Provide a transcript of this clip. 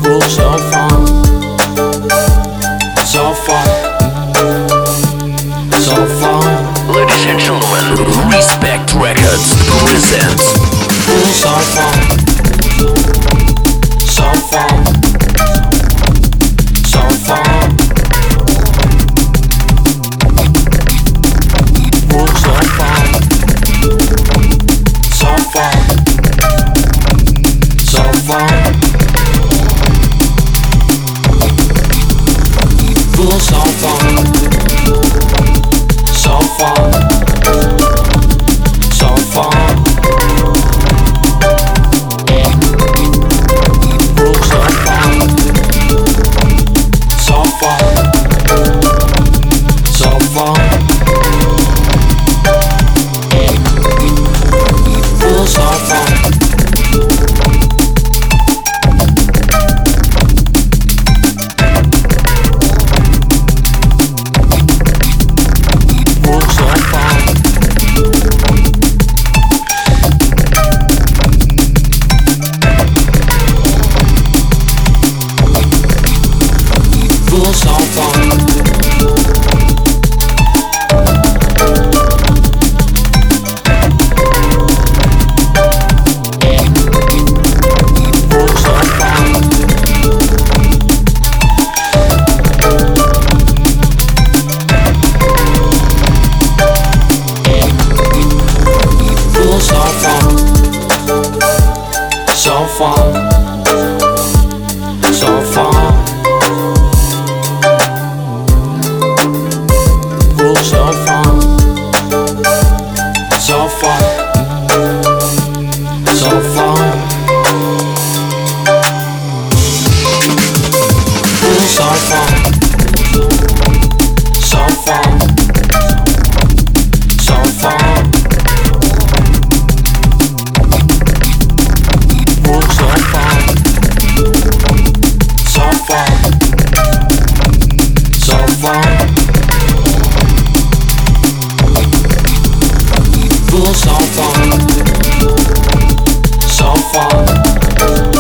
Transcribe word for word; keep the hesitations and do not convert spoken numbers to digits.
Rules so fun, so fun, so fun. Ladies and gentlemen, Respect Records presents Rules so fun, so fun, so fun. Rules so fun, so fun, so fun. Rules so fun, so fun, so fun. Rules so fun, so fun, so fun. Rules so fun. Rules so fun. Rules so fun. Rules so fun. So fun. So fun. Rules so fun, so fun, so fun. Rules so fun, so fun, so fun. Rules so fun, so fun, so fun. Rules so fun, so fun,